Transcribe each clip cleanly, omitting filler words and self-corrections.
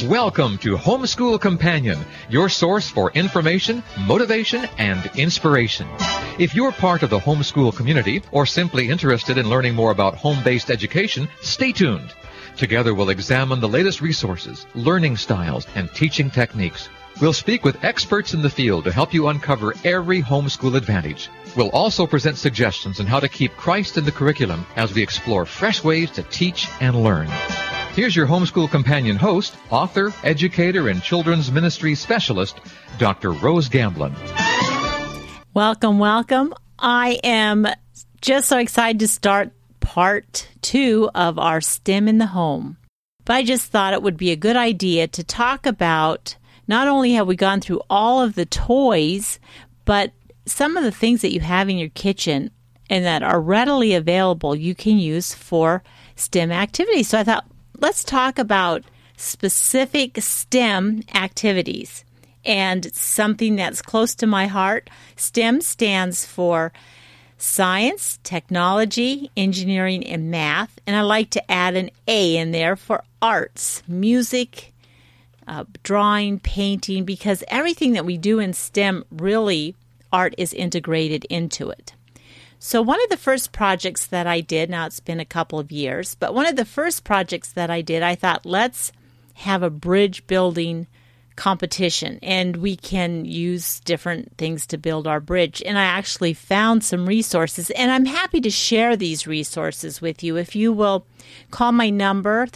Welcome to Homeschool Companion, your source for information, motivation, and inspiration. If you're part of the homeschool community or simply interested in learning more about home-based education, stay tuned. Together we'll examine the latest resources, learning styles, and teaching techniques. We'll speak with experts in the field to help you uncover every homeschool advantage. We'll also present suggestions on how to keep Christ in the curriculum as we explore fresh ways to teach and learn. Here's your Homeschool Companion host, author, educator, and children's ministry specialist, Dr. Rose Gamblin. Welcome, welcome. I am just so excited to start part 2 of our STEM in the Home. But I just thought it would be a good idea to talk about not only have we gone through all of the toys, but some of the things that you have in your kitchen and that are readily available you can use for STEM activities. So I thought, let's talk about specific STEM activities and something that's close to my heart. STEM stands for science, technology, engineering, and math. And I like to add an A in there for arts, music, drawing, painting, because everything that we do in STEM, really, art is integrated into it. So one of the first projects that I did, now it's been a couple of years, but one of the first projects that I did, I thought, let's have a bridge building competition, and we can use different things to build our bridge. And I actually found some resources, and I'm happy to share these resources with you. If you will call my number,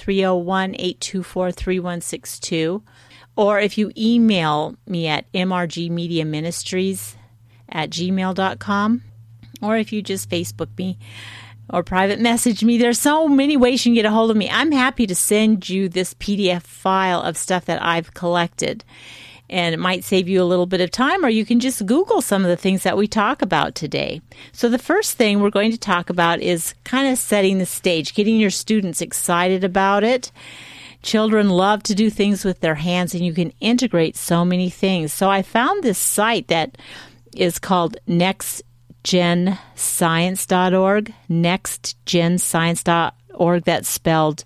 301-824-3162, or if you email me at mrgmediaministries@gmail.com, or if you just Facebook me or private message me. There's so many ways you can get a hold of me. I'm happy to send you this PDF file of stuff that I've collected. And it might save you a little bit of time, or you can just Google some of the things that we talk about today. So the first thing we're going to talk about is kind of setting the stage, getting your students excited about it. Children love to do things with their hands, and you can integrate so many things. So I found this site that is called nextgenscience.org, nextgenscience.org. That's spelled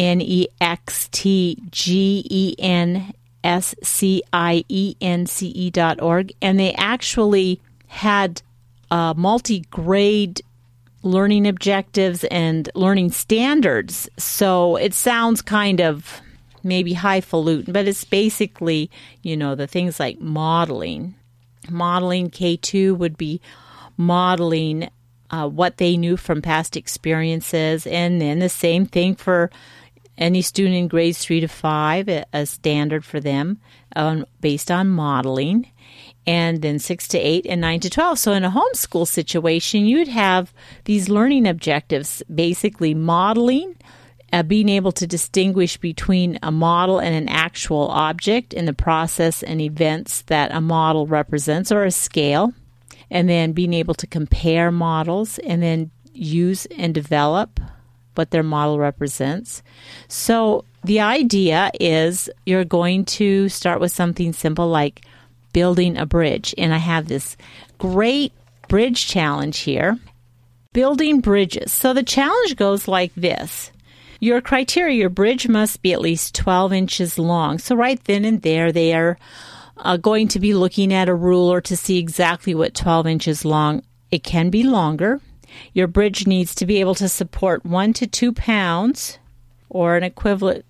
nextgenscience.org. And they actually had multi-grade learning objectives and learning standards. So it sounds kind of maybe highfalutin, but it's basically, the things like modeling. Modeling K2 would be modeling what they knew from past experiences, and then the same thing for any student in grades 3 to 5, a standard for them based on modeling, and then 6 to 8 and 9 to 12. So in a homeschool situation, you'd have these learning objectives, basically modeling, being able to distinguish between a model and an actual object in the process and events that a model represents, or a scale, and then being able to compare models and then use and develop what their model represents. So the idea is you're going to start with something simple like building a bridge. And I have this great bridge challenge here, building bridges. So the challenge goes like this. Your criteria, your bridge must be at least 12 inches long. So right then and there, they are going to be looking at a ruler to see exactly what 12 inches long. It can be longer. Your bridge needs to be able to support 1 to 2 pounds or an equivalent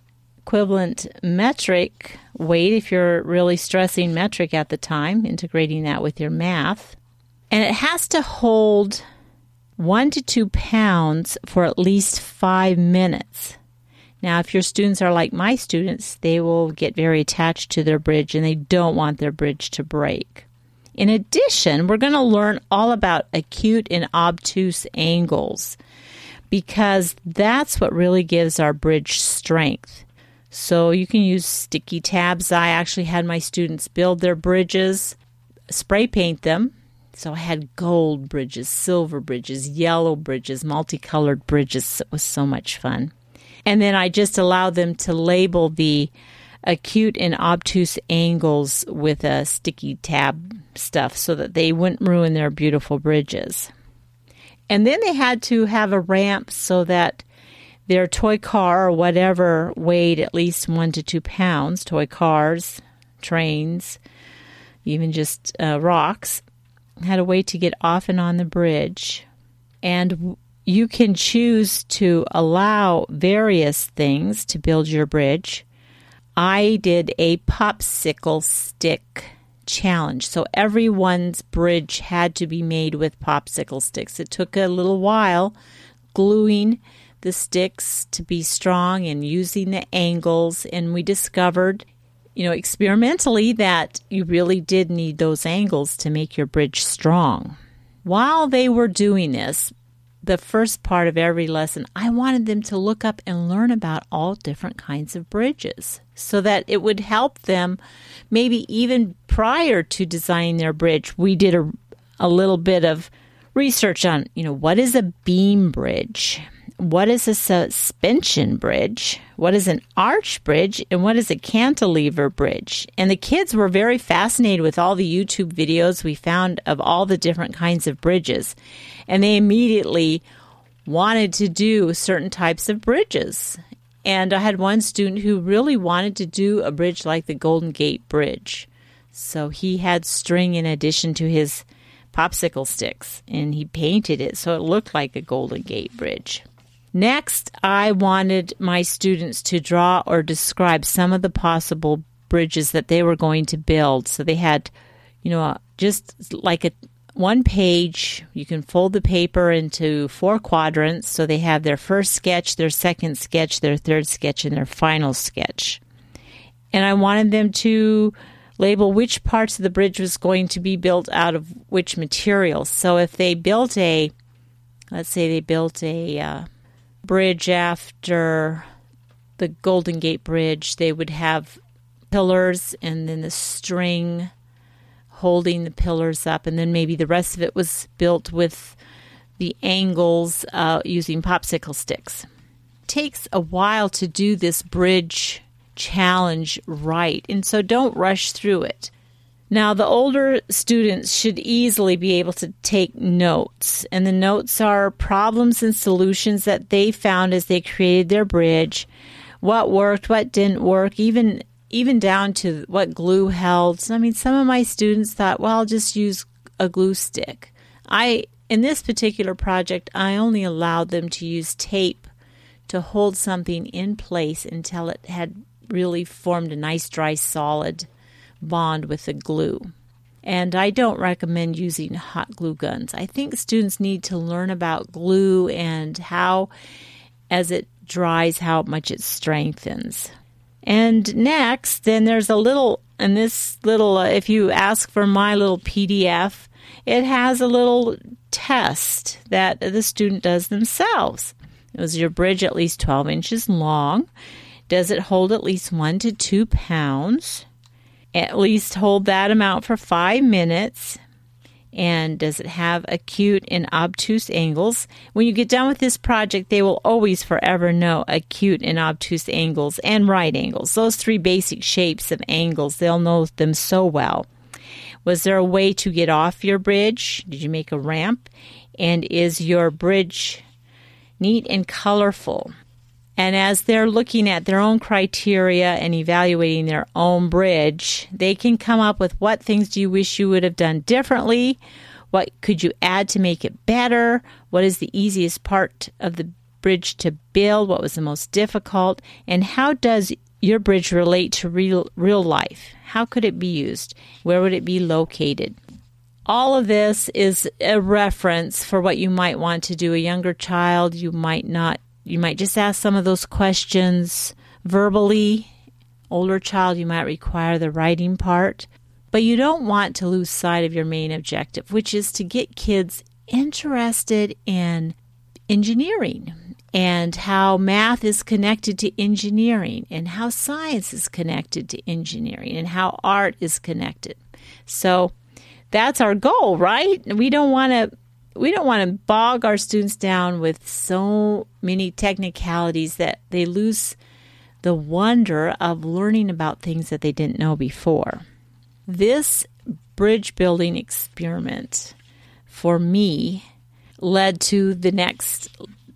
metric weight if you're really stressing metric at the time, integrating that with your math. And it has to hold 1 to 2 pounds for at least 5 minutes. Now, if your students are like my students, they will get very attached to their bridge and they don't want their bridge to break. In addition, we're going to learn all about acute and obtuse angles because that's what really gives our bridge strength. So you can use sticky tabs. I actually had my students build their bridges, spray paint them. So I had gold bridges, silver bridges, yellow bridges, multicolored bridges. It was so much fun. And then I just allowed them to label the acute and obtuse angles with a sticky tab stuff so that they wouldn't ruin their beautiful bridges. And then they had to have a ramp so that their toy car or whatever weighed at least 1 to 2 pounds, toy cars, trains, even just rocks, had a way to get off and on the bridge. And you can choose to allow various things to build your bridge. I did a popsicle stick challenge. So everyone's bridge had to be made with popsicle sticks. It took a little while gluing the sticks to be strong and using the angles. And we discovered, experimentally that you really did need those angles to make your bridge strong. While they were doing this, the first part of every lesson, I wanted them to look up and learn about all different kinds of bridges so that it would help them maybe even prior to designing their bridge. We did a little bit of research on, what is a beam bridge? What is a suspension bridge? What is an arch bridge? And what is a cantilever bridge? And the kids were very fascinated with all the YouTube videos we found of all the different kinds of bridges. And they immediately wanted to do certain types of bridges. And I had one student who really wanted to do a bridge like the Golden Gate Bridge. So he had string in addition to his popsicle sticks, and he painted it so it looked like a Golden Gate Bridge. Next, I wanted my students to draw or describe some of the possible bridges that they were going to build. So they had, just like a one page. You can fold the paper into 4 quadrants. So they have their first sketch, their second sketch, their third sketch, and their final sketch. And I wanted them to label which parts of the bridge was going to be built out of which materials. So if they built let's say they built a bridge after the Golden Gate Bridge, they would have pillars and then the string holding the pillars up, and then maybe the rest of it was built with the angles using popsicle sticks. It takes a while to do this bridge challenge right, and so don't rush through it. Now, the older students should easily be able to take notes, and the notes are problems and solutions that they found as they created their bridge, what worked, what didn't work, even down to what glue held. So, some of my students thought, well, I'll just use a glue stick. In this particular project, I only allowed them to use tape to hold something in place until it had really formed a nice, dry, solid bond with the glue. And I don't recommend using hot glue guns. I think students need to learn about glue and how, as it dries, how much it strengthens. And next, then there's if you ask for my little PDF, it has a little test that the student does themselves. Is your bridge at least 12 inches long? Does it hold at least 1 to 2 pounds? At least hold that amount for 5 minutes. And does it have acute and obtuse angles? When you get done with this project, they will always forever know acute and obtuse angles and right angles. Those 3 basic shapes of angles, they'll know them so well. Was there a way to get off your bridge? Did you make a ramp? And is your bridge neat and colorful? And as they're looking at their own criteria and evaluating their own bridge, they can come up with what things do you wish you would have done differently? What could you add to make it better? What is the easiest part of the bridge to build? What was the most difficult? And how does your bridge relate to real life? How could it be used? Where would it be located? All of this is a reference for what you might want to do. A younger child, you might just ask some of those questions verbally. Older child, you might require the writing part. But you don't want to lose sight of your main objective, which is to get kids interested in engineering and how math is connected to engineering and how science is connected to engineering and how art is connected. So that's our goal, right? We don't want to bog our students down with so many technicalities that they lose the wonder of learning about things that they didn't know before. This bridge building experiment for me led to the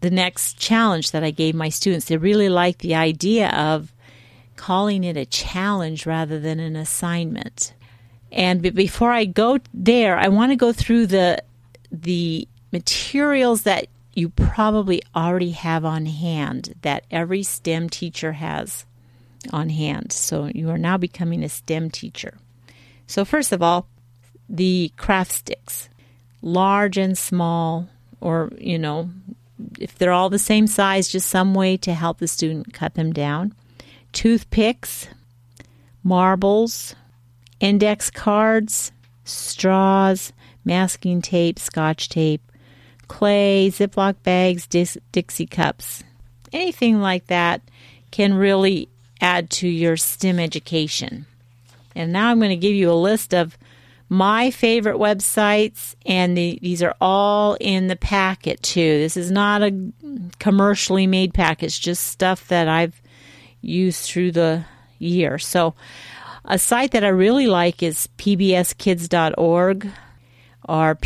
the next challenge that I gave my students. They really liked the idea of calling it a challenge rather than an assignment. And before I go there, I want to go through the materials that you probably already have on hand, that every STEM teacher has on hand. So you are now becoming a STEM teacher. So first of all, the craft sticks, large and small, or, if they're all the same size, just some way to help the student cut them down. Toothpicks, marbles, index cards, straws, masking tape, Scotch tape, clay, Ziploc bags, Dixie cups. Anything like that can really add to your STEM education. And now I'm going to give you a list of my favorite websites, and these are all in the packet too. This is not a commercially made packet. It's just stuff that I've used through the year. So a site that I really like is pbskids.org or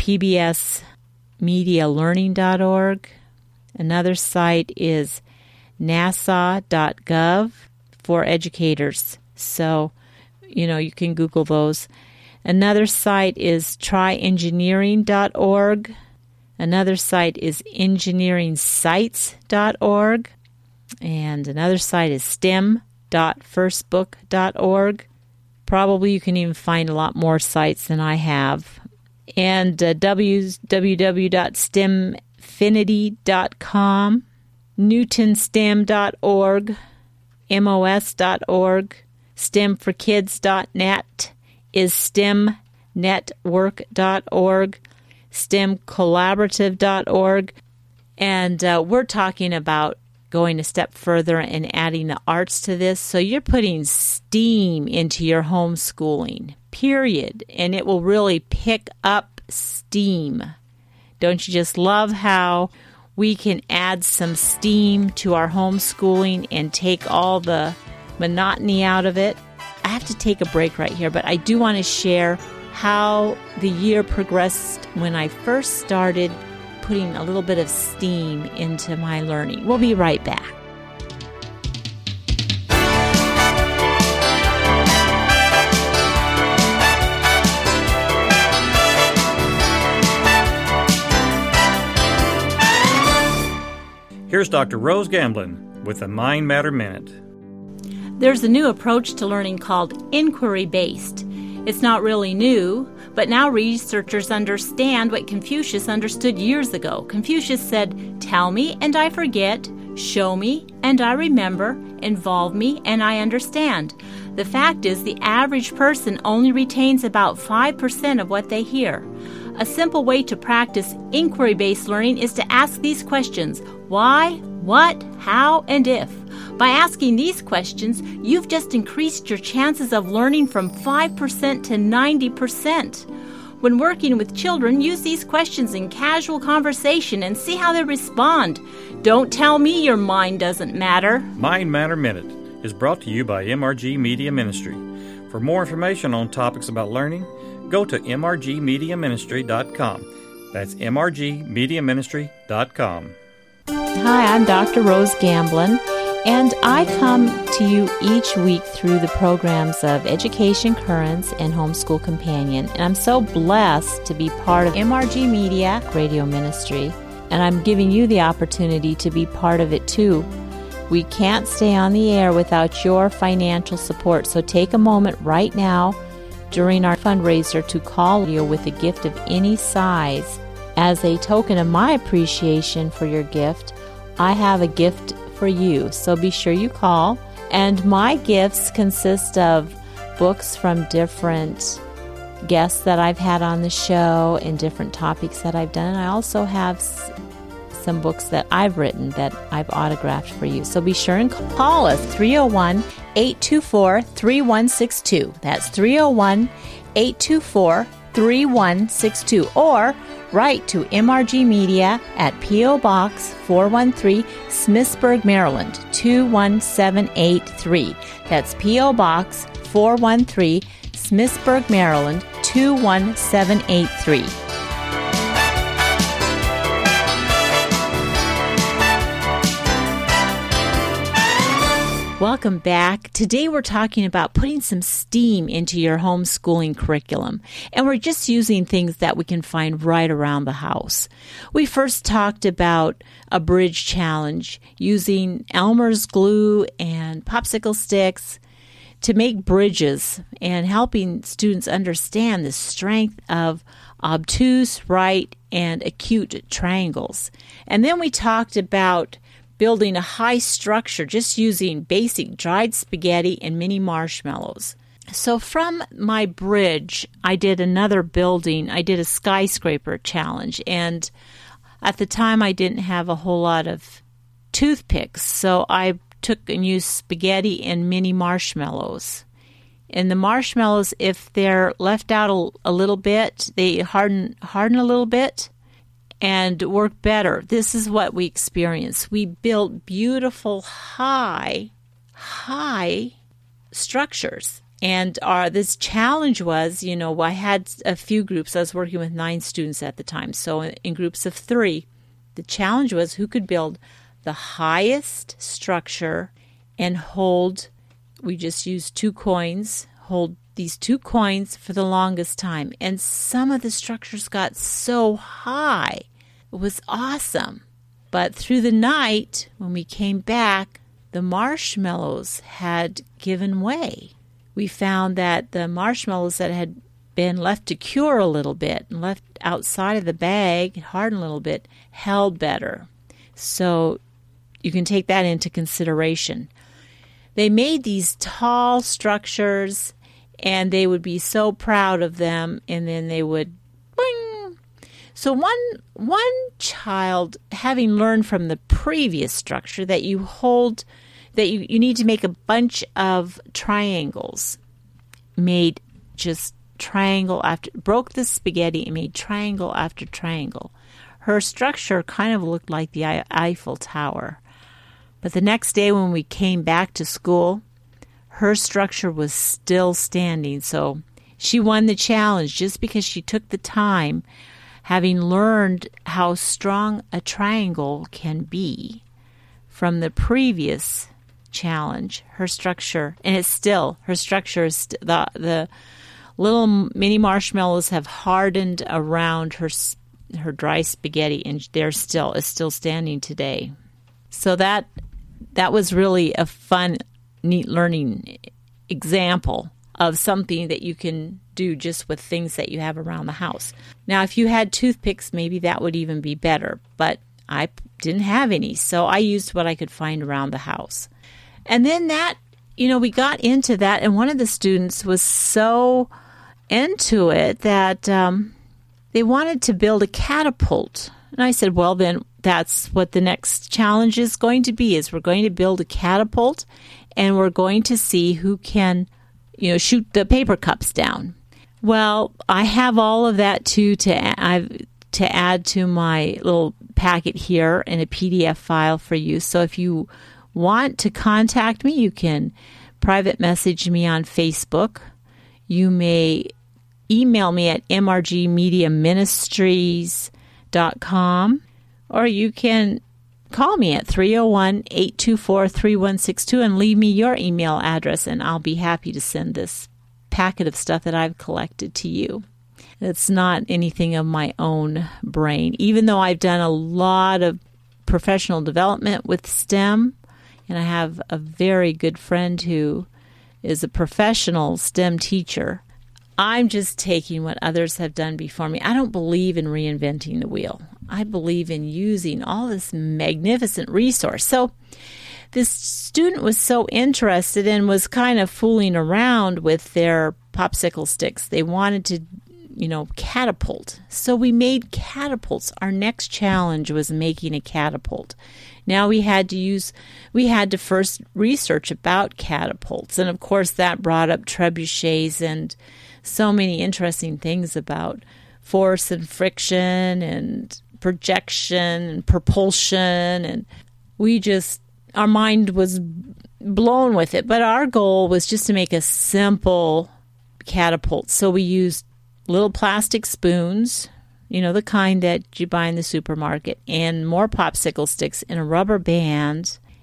pbsmedialearning.org. Another site is nasa.gov for educators. So, you can Google those. Another site is tryengineering.org. Another site is engineeringsites.org. And another site is stem.firstbook.org. Probably you can even find a lot more sites than I have. And www.stemfinity.com, newtonstem.org, mos.org, stemforkids.net is stemnetwork.org, stemcollaborative.org. And we're talking about going a step further and adding the arts to this. So you're putting STEAM into your homeschooling, period. And it will really pick up steam. Don't you just love how we can add some steam to our homeschooling and take all the monotony out of it? I have to take a break right here, but I do want to share how the year progressed when I first started putting a little bit of steam into my learning. We'll be right back. Here's Dr. Rose Gamblin with the Mind Matter Minute. There's a new approach to learning called inquiry-based. It's not really new, but now researchers understand what Confucius understood years ago. Confucius said, "Tell me and I forget, show me and I remember, involve me and I understand." The fact is, the average person only retains about 5% of what they hear. A simple way to practice inquiry-based learning is to ask these questions: why, what, how, and if. By asking these questions, you've just increased your chances of learning from 5% to 90%. When working with children, use these questions in casual conversation and see how they respond. Don't tell me your mind doesn't matter. Mind Matter Minute is brought to you by MRG Media Ministry. For more information on topics about learning, go to mrgmediaministry.com. That's mrgmediaministry.com. Hi, I'm Dr. Rose Gamblin, and I come to you each week through the programs of Education Currents and Homeschool Companion, and I'm so blessed to be part of MRG Media Radio Ministry, and I'm giving you the opportunity to be part of it too. We can't stay on the air without your financial support, so take a moment right now during our fundraiser to call you with a gift of any size. As a token of my appreciation for your gift, I have a gift for you, so be sure you call. And my gifts consist of books from different guests that I've had on the show and different topics that I've done. And I also have some books that I've written that I've autographed for you. So be sure and call us, 301-824-3162. That's 301-824-3162. Or write to MRG Media at P.O. Box 413, Smithsburg, Maryland, 21783. That's P.O. Box 413, Smithsburg, Maryland, 21783. Welcome back. Today we're talking about putting some steam into your homeschooling curriculum, and we're just using things that we can find right around the house. We first talked about a bridge challenge using Elmer's glue and popsicle sticks to make bridges and helping students understand the strength of obtuse, right, and acute triangles. And then we talked about building a high structure just using basic dried spaghetti and mini marshmallows. So from my bridge, I did another building. I did a skyscraper challenge, and at the time I didn't have a whole lot of toothpicks, so I took and used spaghetti and mini marshmallows. And the marshmallows, if they're left out a little bit, they harden a little bit and work better. This is what we experienced. We built beautiful high structures. And this challenge was, I had a few groups. I was working with 9 students at the time. So in groups of 3, the challenge was who could build the highest structure and we just used 2 coins, hold these 2 coins for the longest time. And some of the structures got so high. It was awesome. But through the night, when we came back, the marshmallows had given way. We found that the marshmallows that had been left to cure a little bit and left outside of the bag, harden a little bit, held better. So you can take that into consideration. They made these tall structures, and they would be so proud of them, and then they would boing. So one child, having learned from the previous structure that you need to make a bunch of triangles, made just broke the spaghetti and made triangle after triangle. Her structure kind of looked like the Eiffel Tower. But the next day when we came back to school, her structure was still standing. So she won the challenge just because she took the time, having learned how strong a triangle can be from the previous challenge. Her structure is the little mini marshmallows have hardened around her dry spaghetti, and it's still standing today. So that was really a fun, neat learning example of something that you can do just with things that you have around the house. Now, if you had toothpicks, maybe that would even be better, but I didn't have any, so I used what I could find around the house. And then we got into that, and one of the students was so into it that they wanted to build a catapult. And I said, well, then that's what the next challenge is going to be, is we're going to build a catapult, and we're going to see who can, shoot the paper cups down. Well, I have all of that too to add to my little packet here in a PDF file for you. So if you want to contact me, you can private message me on Facebook. You may email me at mrgmediaministries.com, or you can call me at 301-824-3162 and leave me your email address, and I'll be happy to send this packet of stuff that I've collected to you. It's not anything of my own brain, even though I've done a lot of professional development with STEM, and I have a very good friend who is a professional STEM teacher. I'm just taking what others have done before me. I don't believe in reinventing the wheel. I believe in using all this magnificent resource. So this student was so interested and was kind of fooling around with their popsicle sticks. They wanted to, catapult. So we made catapults. Our next challenge was making a catapult. Now we had to first research about catapults. And of course that brought up trebuchets and so many interesting things about force and friction and projection and propulsion. And our mind was blown with it. But our goal was just to make a simple catapult. So we used little plastic spoons, the kind that you buy in the supermarket, and more popsicle sticks and a rubber band.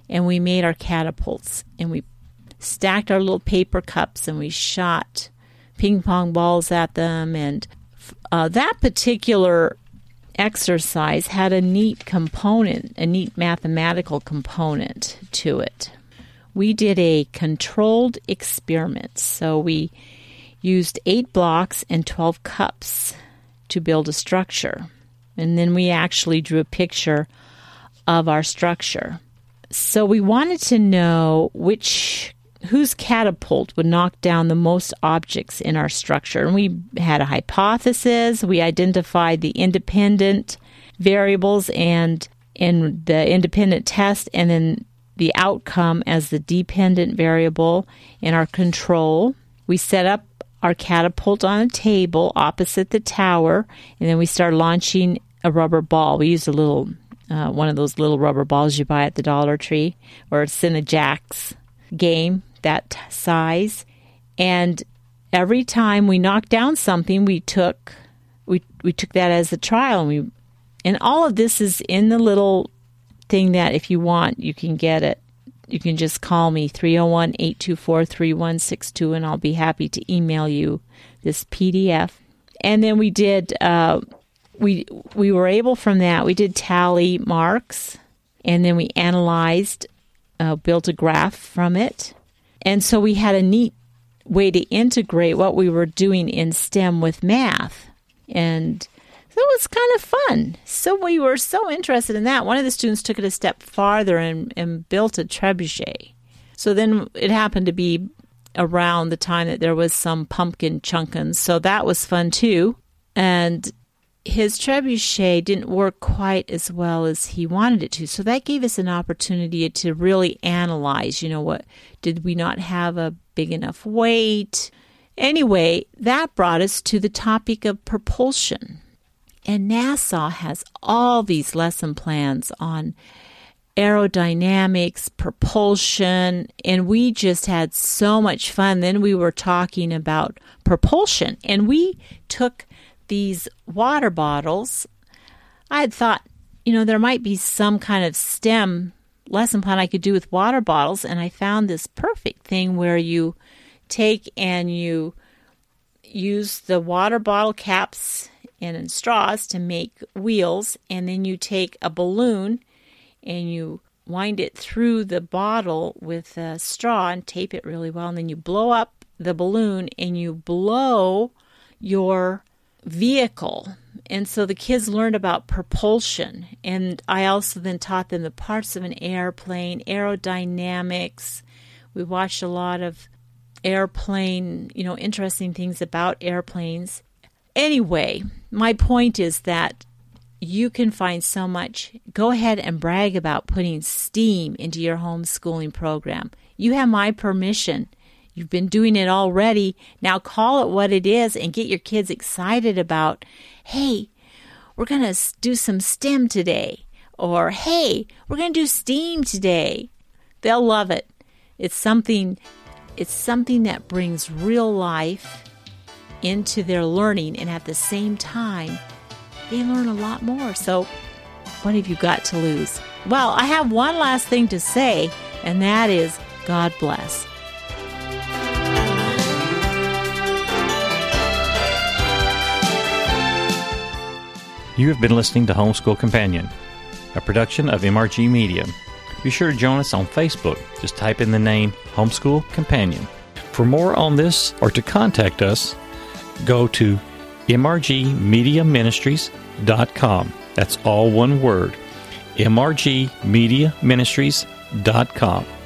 and we made our catapults, and we stacked our little paper cups, and we shot ping pong balls at them. And that particular exercise had a neat component, a neat mathematical component to it. We did a controlled experiment. So we used 8 blocks and 12 cups to build a structure. And then we actually drew a picture of our structure. So we wanted to know whose catapult would knock down the most objects in our structure. And we had a hypothesis. We identified the independent variables and in the independent test, and then the outcome as the dependent variable in our control. We set up our catapult on a table opposite the tower, and then we started launching a rubber ball. We used a little, one of those little rubber balls you buy at the Dollar Tree, or a Cinejax game, that size. And every time we knocked down something, we took that as a trial, and all of this is in the little thing that if you want, you can get it. You can just call me 301-824-3162, and I'll be happy to email you this PDF. And then we did we were able from that, we did tally marks, and then we analyzed, built a graph from it. And so we had a neat way to integrate what we were doing in STEM with math. And so it was kind of fun. So we were so interested in that. One of the students took it a step farther and built a trebuchet. So then it happened to be around the time that there was some pumpkin chunkin'. So that was fun too. And his trebuchet didn't work quite as well as he wanted it to. So that gave us an opportunity to really analyze, what did we not have a big enough weight? Anyway, that brought us to the topic of propulsion. And NASA has all these lesson plans on aerodynamics, propulsion, and we just had so much fun. Then we were talking about propulsion, and we took these water bottles. I had thought, there might be some kind of STEM lesson plan I could do with water bottles, and I found this perfect thing where you take and you use the water bottle caps and straws to make wheels, and then you take a balloon and you wind it through the bottle with a straw and tape it really well, and then you blow up the balloon and you blow your vehicle. And so the kids learned about propulsion, and I also then taught them the parts of an airplane, aerodynamics. We watched a lot of airplane, interesting things about airplanes. Anyway, my point is that you can find so much. Go ahead and brag about putting STEAM into your homeschooling program. You have my permission. You've been doing it already. Now call it what it is and get your kids excited about, hey, we're going to do some STEM today. Or, hey, we're going to do STEAM today. They'll love it. It's something that brings real life into their learning, and at the same time, they learn a lot more. So what have you got to lose? Well, I have one last thing to say, and that is God bless. You have been listening to Homeschool Companion, a production of MRG Media. Be sure to join us on Facebook. Just type in the name Homeschool Companion. For more on this or to contact us, go to mrgmediaministries.com. That's all one word, mrgmediaministries.com.